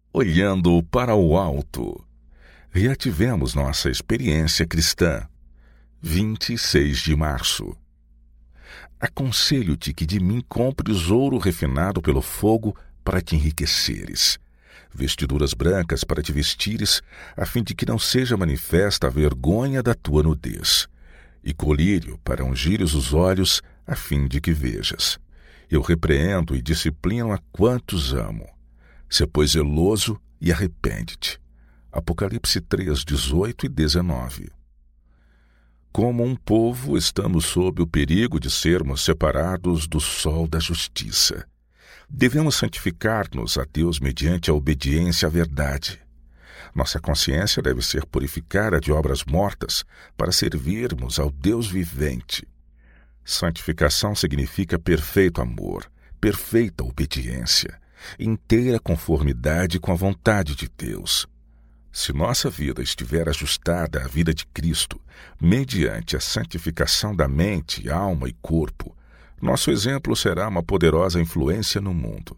Olhando para o alto, reativemos nossa experiência cristã. 26 de março. Aconselho-te que de mim compres ouro refinado pelo fogo para te enriqueceres, vestiduras brancas para te vestires, a fim de que não seja manifesta a vergonha da tua nudez, e colírio para ungires os olhos, a fim de que vejas. Eu repreendo e disciplino a quantos amo. Sê, pois, zeloso e arrepende-te. Apocalipse 3, 18 e 19. Como um povo, estamos sob o perigo de sermos separados do sol da justiça. Devemos santificar-nos a Deus mediante a obediência à verdade. Nossa consciência deve ser purificada de obras mortas para servirmos ao Deus vivente. Santificação significa perfeito amor, perfeita obediência, inteira conformidade com a vontade de Deus. Se nossa vida estiver ajustada à vida de Cristo, mediante a santificação da mente, alma e corpo, nosso exemplo será uma poderosa influência no mundo.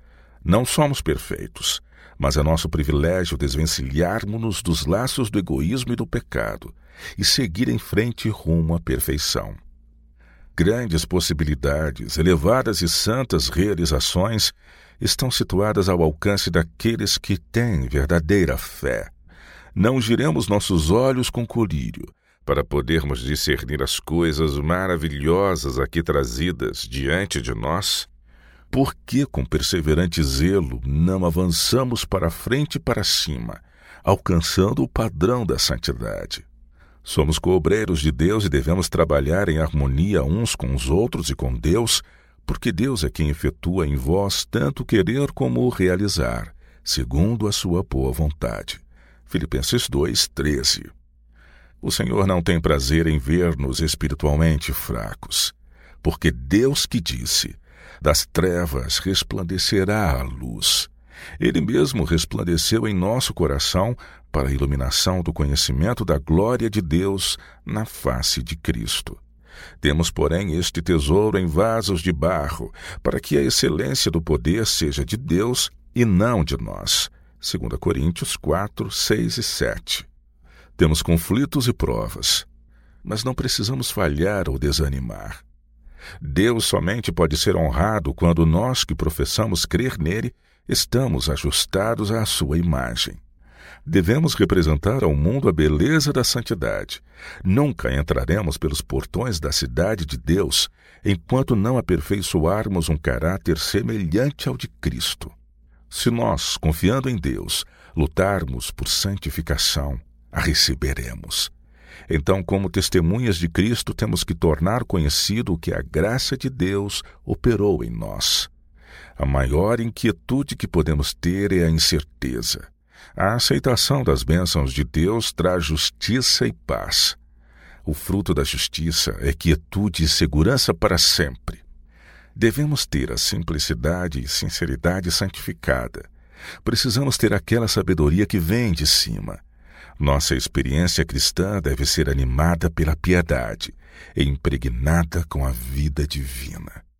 Não somos perfeitos, mas é nosso privilégio desvencilharmos-nos dos laços do egoísmo e do pecado e seguir em frente rumo à perfeição. Grandes possibilidades, elevadas e santas realizações estão situadas ao alcance daqueles que têm verdadeira fé. Não giremos nossos olhos com colírio, para podermos discernir as coisas maravilhosas aqui trazidas diante de nós? Por que, com perseverante zelo, não avançamos para frente e para cima, alcançando o padrão da santidade? Somos co-obreiros de Deus e devemos trabalhar em harmonia uns com os outros e com Deus, porque Deus é quem efetua em vós tanto querer como o realizar, segundo a sua boa vontade. Filipenses 2, 13. O Senhor não tem prazer em ver-nos espiritualmente fracos, porque Deus que disse, das trevas resplandecerá a luz. Ele mesmo resplandeceu em nosso coração para a iluminação do conhecimento da glória de Deus na face de Cristo. Temos, porém, este tesouro em vasos de barro, para que a excelência do poder seja de Deus e não de nós. 2 Coríntios 4, 6 e 7. Temos conflitos e provas, mas não precisamos falhar ou desanimar. Deus somente pode ser honrado quando nós que professamos crer nele estamos ajustados à sua imagem. Devemos representar ao mundo a beleza da santidade. Nunca entraremos pelos portões da cidade de Deus enquanto não aperfeiçoarmos um caráter semelhante ao de Cristo. Se nós, confiando em Deus, lutarmos por santificação, a receberemos. Então, como testemunhas de Cristo, temos que tornar conhecido o que a graça de Deus operou em nós. A maior inquietude que podemos ter é a incerteza. A aceitação das bênçãos de Deus traz justiça e paz. O fruto da justiça é quietude e segurança para sempre. Devemos ter a simplicidade e sinceridade santificada. Precisamos ter aquela sabedoria que vem de cima. Nossa experiência cristã deve ser animada pela piedade e impregnada com a vida divina.